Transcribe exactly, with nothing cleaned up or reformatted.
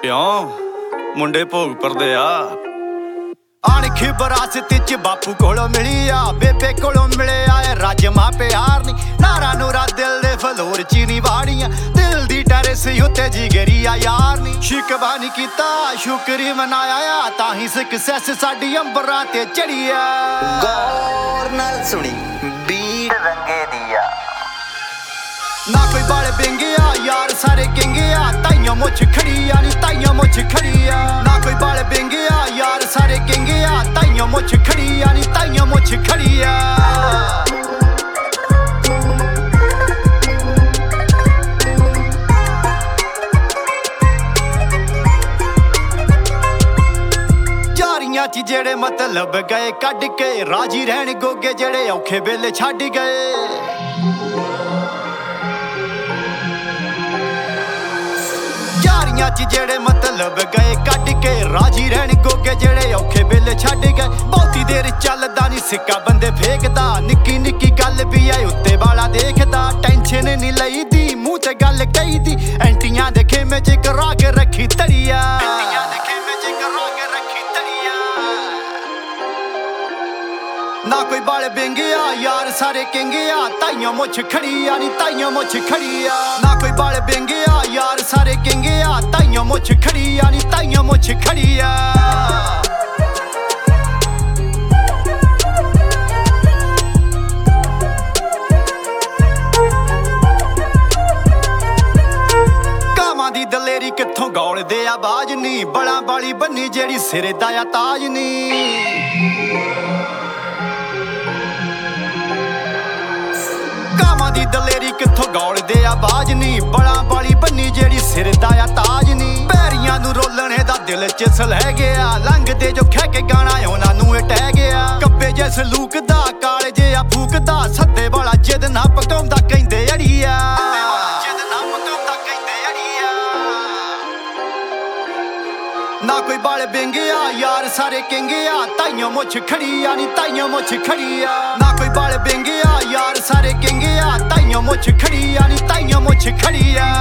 ਕਿਉਂ ਮੁੰਡੇ ਭੋਗ ਪਰਦੇ ਆ ਅਣਖੀ ਵਿਰਾਸਤ ਚ ਬਾਪੂ ਕੋਲੋਂ ਮਿਲੀ ਆ, ਬੇਬੇ ਕੋਲੋਂ ਮਿਲਿਆ ਏ ਰਾਜਮਾ ਪਿਆਰ ਨੀ। ਨਾਰਾ ਨੂਰਾ ਦਿਲ ਦੇ ਫਲੋਰ ਚ ਨੀ ਵਾੜੀਆਂ, ਦਿਲ ਦੀ ਟੈਰੇਸ ਉੱਤੇ ਜਿਗਰੀ ਆ ਯਾਰ ਨੀ। ਸ਼ਿਕਵਾ ਨੀ ਕੀਤਾ ਸ਼ੁਕਰੀ ਮਨਾਇਆ ਆ, ਤਾਂ ਹੀ ਸਕਸੈਸ ਸਾਡੀ ਅੰਬਰਾਂ ਤੇ ਚੜੀ ਆ। ਗੌਰ ਨਾਲ ਸੁਣੀ ਬੀਟ ਰੰਗੇ ਦੀ ਆ, ਨਾ ਕੋਈ ਬਾਲ ਬਿੰਗਿਆ ਯਾਰ ਸਾਰੇ ਕਿੰਗਿਆ, ਤਾਈਆਂ ਮੁੱਛ ਖੜੀ ਆ ਨੀ ਤਾਈਆਂ ਮੁੱਛ ਖੜੀ ਆ। ਨਾ ਕੋਈ ਬਾਲ ਬਿੰਗਿਆ ਯਾਰ ਸਾਰੇ ਕਿੰਗਿਆ, ਤਾਈਆਂ ਮੁੱਛ ਖੜੀ ਆ ਨੀ ਤਾਈਆਂ ਮੁੱਛ ਖੜੀ ਆ। ਯਾਰੀਆਂ ਚ ਜਿਹੜੇ ਮਤਲਬ ਗਏ ਕੱਢ ਕੇ, ਰਾਜੀ ਰਹਿਣ ਗੋਗੇ ਜਿਹੜੇ ਔਖੇ ਵੇਲੇ ਛੱਡ ਗਏ। ਯਾਰੀਆਂ ਚ ਜਿਹੜੇ ਮਤਲਬ ਗਏ ਕੱਢ ਕੇ, ਰਾਜੀ ਰਹਿਣ ਗੋਗੇ ਜਿਹੜੇ ਔਖੇ ਵੇਲੇ ਛੱਡ ਗਏ। ਬਹੁਤੀ ਦੇਰ ਚੱਲਦਾ ਨੀ ਸਿੱਕਾ ਬੰਦੇ ਫੇਕਦਾ, ਨਿੱਕੀ ਨਿੱਕੀ ਗੱਲ ਵੀ ਐ ਉੱਤੇ ਵਾਲਾ ਦੇਖਦਾ। ਟੈਨਸ਼ਨ ਨੀ ਲਈਦੀ ਮੂੰਹ ਤੇ ਗੱਲ ਕਹੀਦੀ, ਐਂਟੀਆਂ ਦੇ ਖੇਮੇ ਚ ਕਰਾ ਕੇ ਰੱਖੀ ਤੜੀਆ। ਐਂਟੀਆਂ ਦੇ ਖੇਮੇ ਚ ਕਰਾ ਕੇ ਰੱਖੀ ਤੜੀਆ। ਨਾ ਕੋਈ ਬਾਲ ਬਿੰਗਿਆ ਯਾਰ ਸਾਰੇ ਕਿੰਗਿਆ, ਤਾਈਆਂ ਮੁੱਛ ਖੜੀ ਆ ਨੀ ਤਾਈਆਂ ਮੁੱਛ ਖੜੀ ਆ। ਨਾ ਕੋਈ ਬਾਲ ਬਿੰਗਿਆ ਯਾਰ ਸਾਰੇ ਕਿੰਗਿਆ, ਤਾਈਆਂ ਮੁੱਛ ਖੜੀ ਆ ਨੀ ਤਾਈਆਂ ਮੁੱਛ ਖੜੀ ਆ। ਕਾਵਾਂ ਦੀ ਦਲੇਰੀ ਕਿੱਥੋਂ ਗੌਲਦੇ ਆ ਬਾਜ ਨੀ, ਬਲਾਂ ਵਾਲੀ ਬੰਨੀ ਜਿਹੜੀ ਸਿਰੇ ਦਾ ਆ ਤਾਜ ਨੀ। ਕਾਵਾਂ ਦੀ ਦਲੇਰੀ ਕਿੱਥੋਂ ਗੌਲਦੇ ਆ ਬਾਜ ਨੀ, ਬਲਾਂ ਵਾਲੀ ਬੰਨੀ ਜਿਹੜੀ ਸਿਰ ਦਾ ਆ ਤਾਜ ਨੀ। ਪੈਰੀਆਂ ਨੂੰ ਰੋਲਣੇ ਦਾ ਦਿਲ ਚ ਸਲਹਿ ਗਿਆ, ਲੰਘਦੇ ਜੋ ਖਹਿ ਕੇ ਗਾਣਾ ਉਹਨਾਂ ਨੂੰ ਟਹਿ ਗਿਆ। ਕੱਬੇ ਜੇ ਸਲੂਕ ਦਾ ਕਾਲੇ ਜੇ ਆ ਫੂਕਦਾ, ਸੱਦੇ ਵਾਲਾ ਜਿੱਦ ਨਾ ਪਕਾਉਂਦਾ ਕਹਿੰਦੇ ਅੜੀਆ। ਨਾ ਕੋਈ ਬਾਲ ਬਿੰਗਿਆ ਯਾਰ ਸਾਰੇ ਕਿੰਗਿਆ, ਤਾਈਆਂ ਮੁੱਛ ਖੜੀ ਆ ਨੀ ਤਾਈਆਂ ਮੁੱਛ ਖੜੀ ਆ। ਨਾ ਕੋਈ ਬਾਲ ਬਿੰਗਿਆ ਯਾਰ ਸਾਰੇ ਕਿੰਗਿਆ, ਤਾਈਆਂ ਮੁੱਛ ਖੜੀ ਆ ਨੀ ਤਾਈਆਂ ਮੁੱਛ ਖੜੀ ਆ।